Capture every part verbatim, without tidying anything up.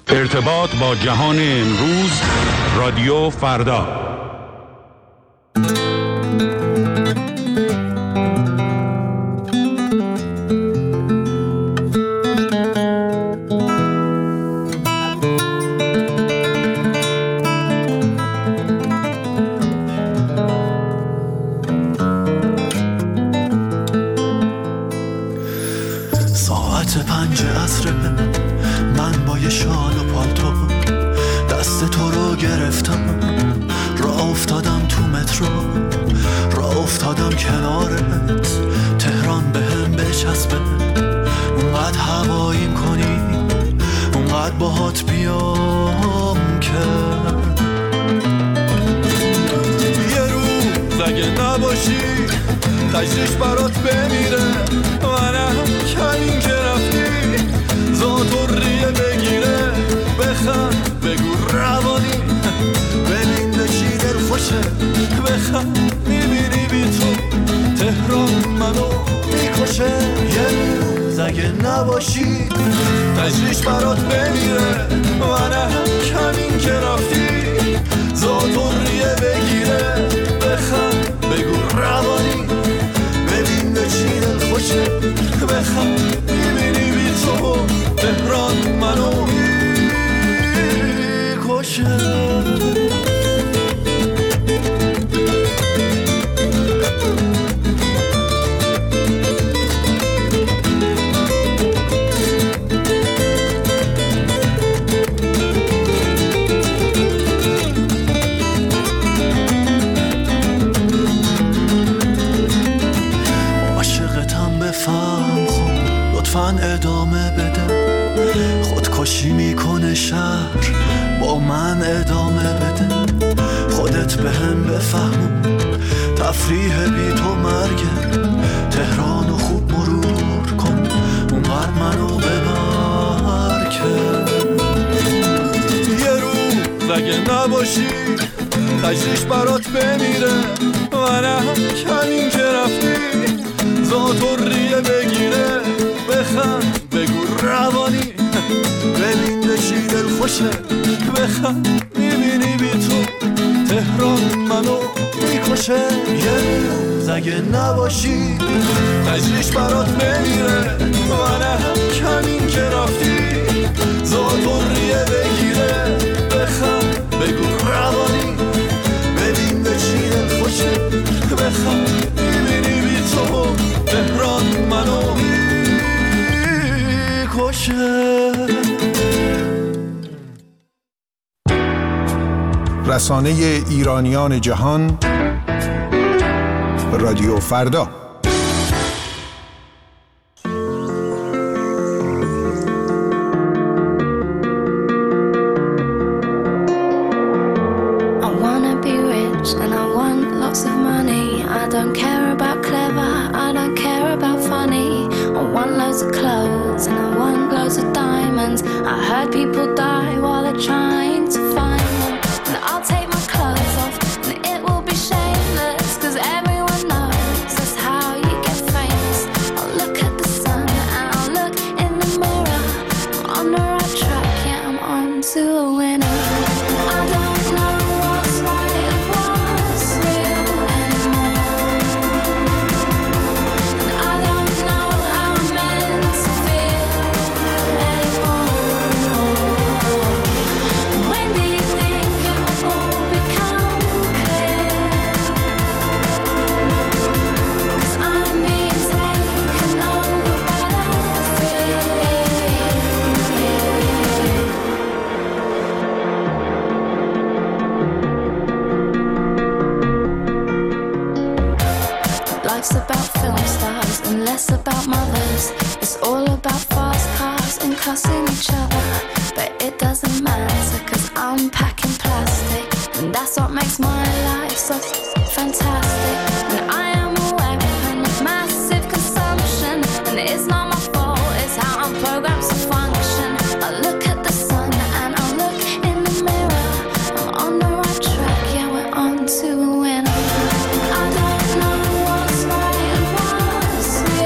ارتباط با جهان امروز، رادیو فردا. ساعت پنج عصر من با یه شال و پالتو دست تو رو گرفتم، راه افتادم تو مترو، راه افتادم کنارت، تهران به هم بچسبه، اونقدر هواییم کنی، اونقدر باهات بیام که یه روز اگه نباشی تجریش برات بمیره، منم کمین که رفتی زاتوریه بگیره، بخند بگو روانی ببین به چی دل خوشه، بخند میبینی بی تو تهران منو میکشه، یه روز اگه نباشی تجریش برات بمیره، منم کمین که رفتی زاتوریه بگیره، بخند بگو روانی ببین به چی دل خوشه، بخند میبینی بی تو تهران منو میکشه. ادامه بده، خودکشی میکنه شهر با من ادامه بده، خودت به هم بفهمون تفریح بی تو مرگه، تهرانو خوب مرور کن اونقدر منو ببر که یه روز اگه نباشی تجریش برات بمیره، منم کمین که رفتی زاتوریه بگیره، بخند بگو روانی ببین به چی دل خوشه، بخند میبینی بی تو تهران منو میکشه، یه روز اگه نباشی تجریش برات بمیره، منم کمین که رفتی زاتوریه بگیره، بخند بگو روانی ببین به چی دل خوشه، بخند میبینی بی تو تهران منو رسانه ایرانیان جهان، رادیو فردا.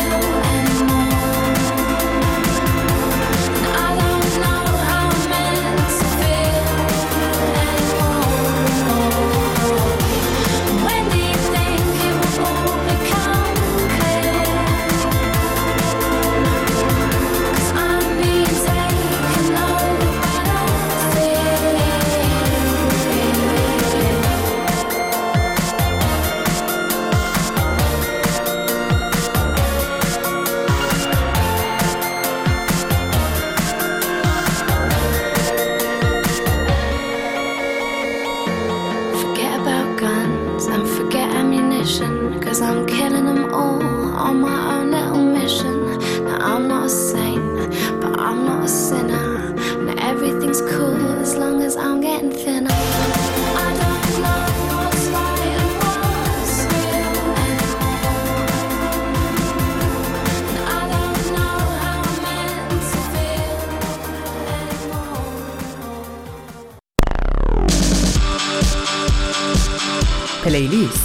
I don't know how I'm meant پلیلیست.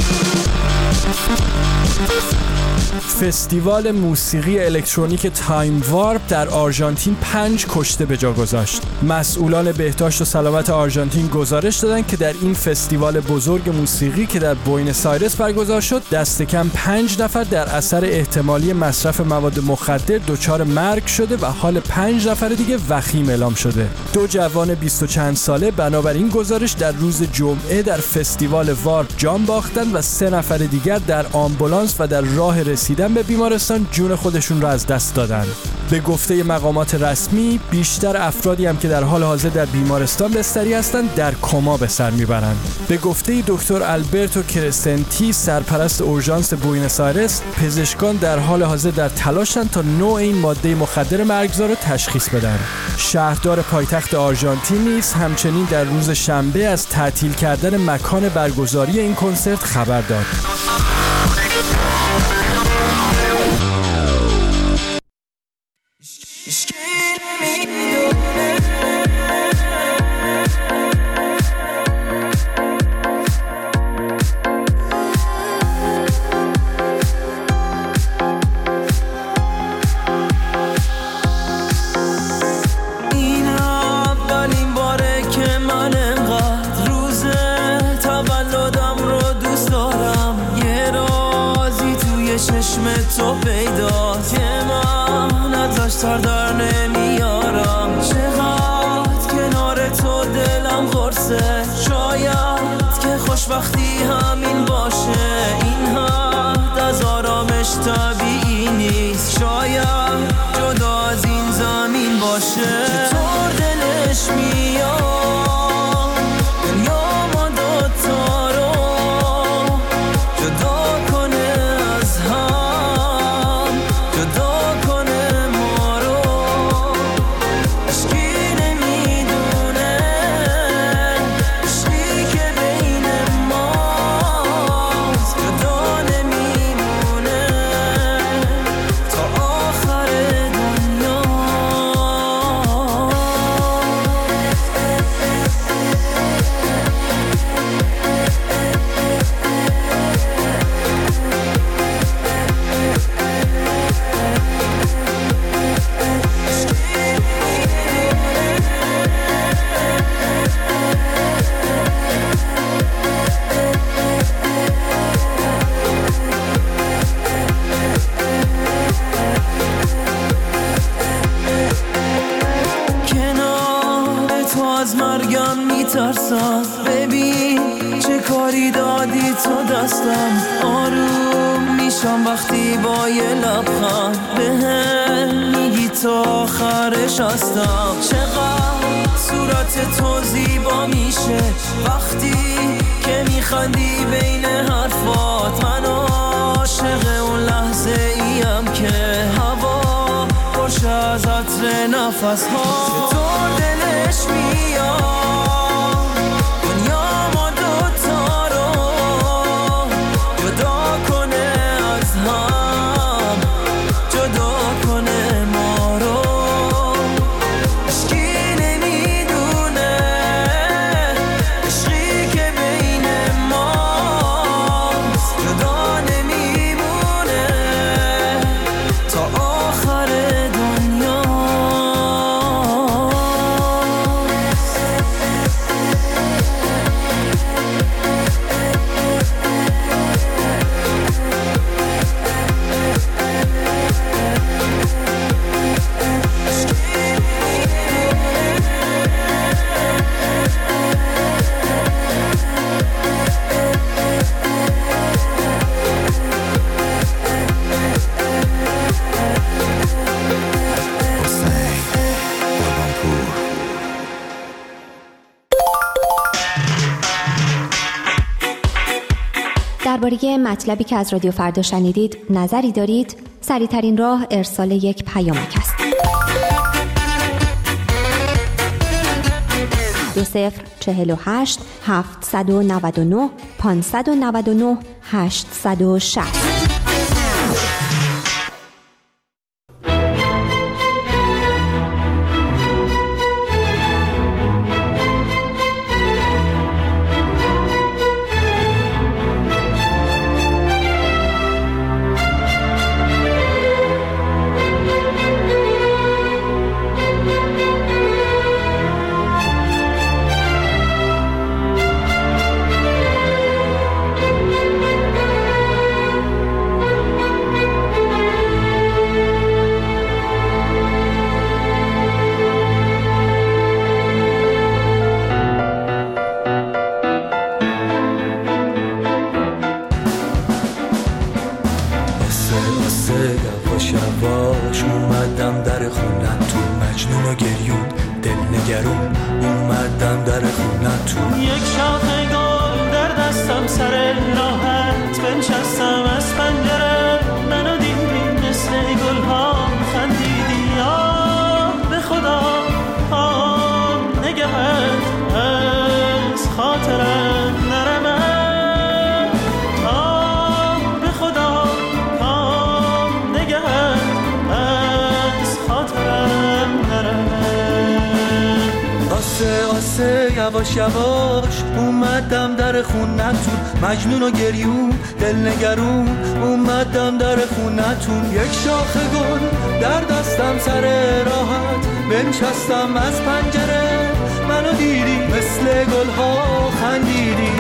فستیوال موسیقی الکترونیک تایم وارپ در آرژانتین پنج کشته به جا گذاشت. مسئولان بهداشت و سلامت آرژانتین گزارش دادند که در این فستیوال بزرگ موسیقی که در بوئنوس آیرس برگزار شد، دست کم پنج نفر در اثر احتمالی مصرف مواد مخدر دچار مرگ شده و حال پنج نفر دیگه وخیم اعلام شده. دو جوان بیست و چند ساله بنابراین گزارش در روز جمعه در فستیوال وارپ جان باختند و سه نفر دیگر در آمبولانس و در راه رسیدن به بیمارستان جون خودشون را از دست دادن. به گفته مقامات رسمی، بیشتر افرادی هم که در حال حاضر در بیمارستان بستری هستند در کما به سر میبرند. به گفته دکتر آلبرتو کرسنتی، سرپرست اورژانس بوئنوس آیرس، پزشکان در حال حاضر در تلاشند تا نوع این ماده مخدر مرگزا را تشخیص بدن. شهردار پایتخت آرژانتین نیز همچنین در روز شنبه از تعطیل کردن مکان برگزاری این کنسرت خبر داد. تو پیدا که من ازش سر در نمیارم، چقدر کنار تو دلم قرصه، شاید که خوشبختی همین باشه، این حد از آرامش طبیعی نیست، شاید جدا از این زمین باشه. چطور دلش میاد دنیا ما دوتا رو جدا کنه از هم، جدا کنه ما رو، عشقی نمیدونه عشقی که بین ماست، جدا نمیمونه تا آخر دنیا. کنار تو از مرگم میترسم، ببین چه کاری دادی تو دستم، آروم میشم وقتی با یه لبخند بهم میگی تا آخرش هستم، چقدر صورت تو زیبا میشه وقتی که میخندی بین حرفات، من عاشق اون لحظه ایم که هوا خوش از عطر نفس ها. چطور دلش میاد دنیا ما دوتا رو جدا کنه از هم، جدا کنه ما رو، عشقی نمیدونه عشقی که بین ماست، جدا نمیمونه تا آخر دنیا. درباره مطلبی که از رادیو فردا شنیدید نظری دارید؟ سریع‌ترین راه ارسال یک پیامک است. دو صفر چهل و هشت هفتصد و نود و نه پانصد و نود و نه هشتصد و شصت. اومدم در خونتون. یک شاخه گل در دستم سر راحت بنشستم از پنجره، منو دیدی مثل گلها خندیدی. آه به خدا آه نگهت از خاطرم نرمه. آه به خدا آه نگهت از خاطرم نرمه. آسه آسه یواش یواش اومدم در خونتون، مجنون و گریون دلنگرون اومدم در خونتون. یک شاخه گل در دستم سر راحت بنشستم از پنجره، منو دیدی مثل گلها خندیدی.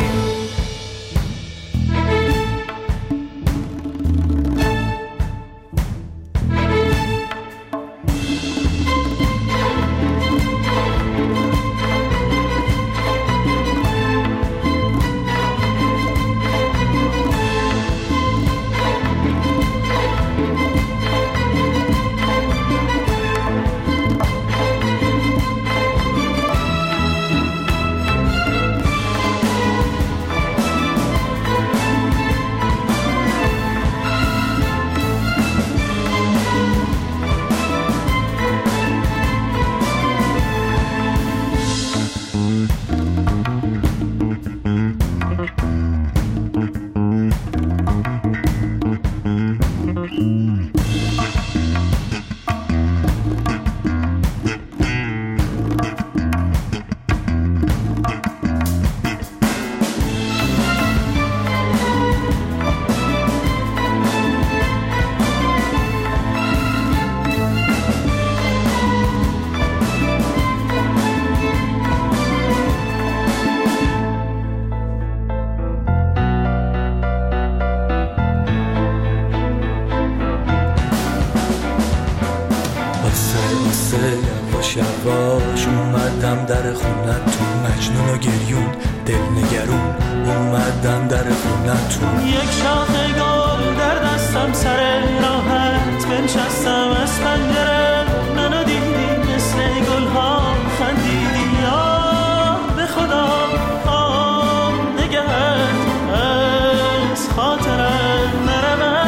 یواش یواش اومدم در خونتون، مجنون و گریون دلنگرون اومدم در خونتون. یک شاخه گل در دستم سر راحت بنشستم از پنجره، منو دیدی مثل گلها خندیدی. آه به خدا آه نگهت از خاطرم نرمه.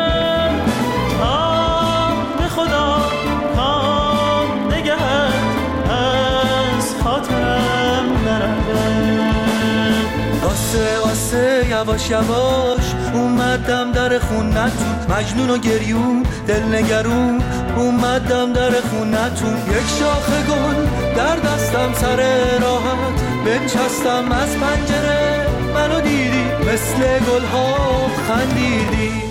آه به خدا آه نگهت از خاطرم نرمه. آسه آسه یواش یواش اومدم در خونتون، مجنون و گریون دلنگرون اومدم در خونتون. یک شاخه گل در دستم سر راحت بنشستم از پنجره، منو دیدی مثل گلها خندیدی.